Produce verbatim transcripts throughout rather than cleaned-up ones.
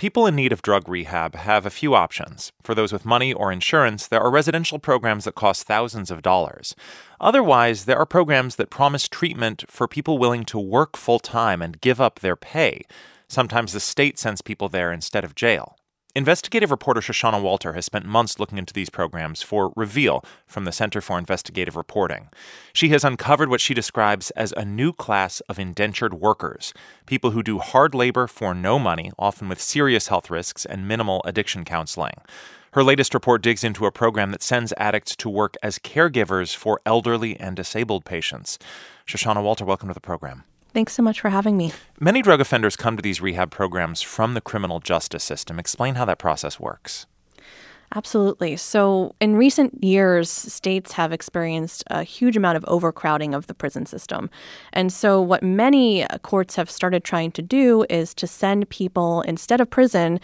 People in need of drug rehab have a few options. For those with money or insurance, there are residential programs that cost thousands of dollars. Otherwise, there are programs that promise treatment for people willing to work full-time and give up their pay. Sometimes the state sends people there instead of jail. Investigative reporter Shoshana Walter has spent months looking into these programs for Reveal from the Center for Investigative Reporting. She has uncovered what she describes as a new class of indentured workers, people who do hard labor for no money, often with serious health risks and minimal addiction counseling. Her latest report digs into a program that sends addicts to work as caregivers for elderly and disabled patients. Shoshana Walter, welcome to the program. Thanks so much for having me. Many drug offenders come to these rehab programs from the criminal justice system. Explain how that process works. Absolutely. So in recent years, states have experienced a huge amount of overcrowding of the prison system. And so what many courts have started trying to do is to send people, instead of prison,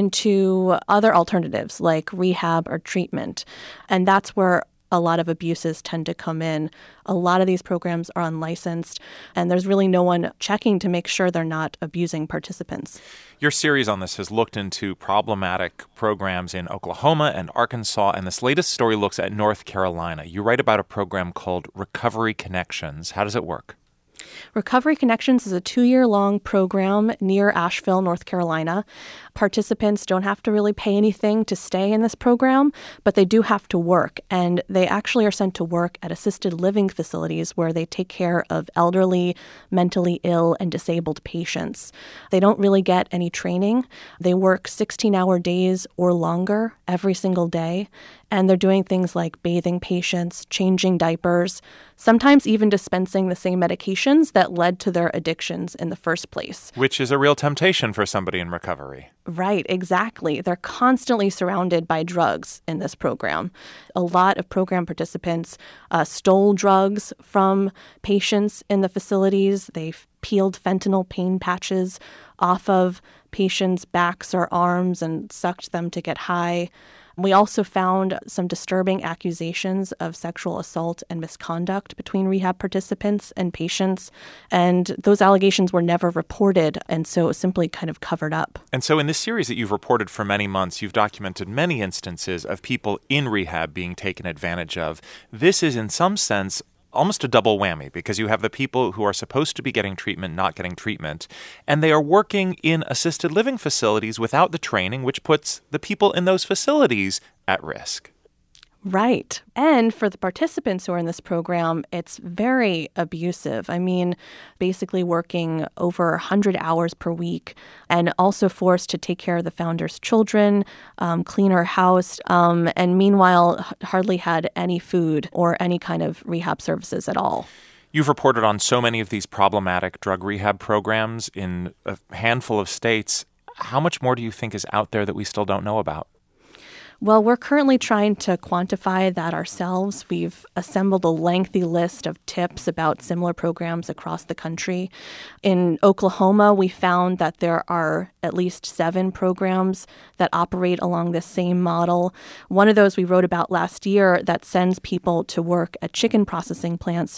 into other alternatives like rehab or treatment. And that's where a lot of abuses tend to come in. A lot of these programs are unlicensed, and there's really no one checking to make sure they're not abusing participants. Your series on this has looked into problematic programs in Oklahoma and Arkansas, and this latest story looks at North Carolina. You write about a program called Recovery Connections. How does it work? Recovery Connections is a two-year-long program near Asheville, North Carolina. Participants don't have to really pay anything to stay in this program, but they do have to work. And they actually are sent to work at assisted living facilities where they take care of elderly, mentally ill, and disabled patients. They don't really get any training. They work sixteen-hour days or longer every single day. And they're doing things like bathing patients, changing diapers, sometimes even dispensing the same medications that led to their addictions in the first place. Which is a real temptation for somebody in recovery. Right, exactly. They're constantly surrounded by drugs in this program. A lot of program participants uh, stole drugs from patients in the facilities. They peeled fentanyl pain patches off of patients' backs or arms and sucked them to get high. We also found some disturbing accusations of sexual assault and misconduct between rehab participants and patients, and those allegations were never reported, and so it was simply kind of covered up. And so in this series that you've reported for many months, you've documented many instances of people in rehab being taken advantage of. This is, in some sense, almost a double whammy, because you have the people who are supposed to be getting treatment not getting treatment, and they are working in assisted living facilities without the training, which puts the people in those facilities at risk. Right. And for the participants who are in this program, it's very abusive. I mean, basically working over one hundred hours per week and also forced to take care of the founder's children, um, clean her house, um, and meanwhile hardly had any food or any kind of rehab services at all. You've reported on so many of these problematic drug rehab programs in a handful of states. How much more do you think is out there that we still don't know about? Well, we're currently trying to quantify that ourselves. We've assembled a lengthy list of tips about similar programs across the country. In Oklahoma, we found that there are at least seven programs that operate along this same model. One of those we wrote about last year that sends people to work at chicken processing plants.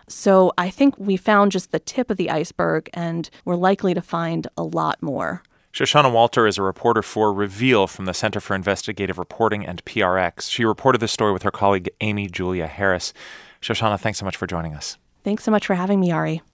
So I think we found just the tip of the iceberg, and we're likely to find a lot more. Shoshana Walter is a reporter for Reveal from the Center for Investigative Reporting and P R X. She reported this story with her colleague Amy Julia Harris. Shoshana, thanks so much for joining us. Thanks so much for having me, Ari.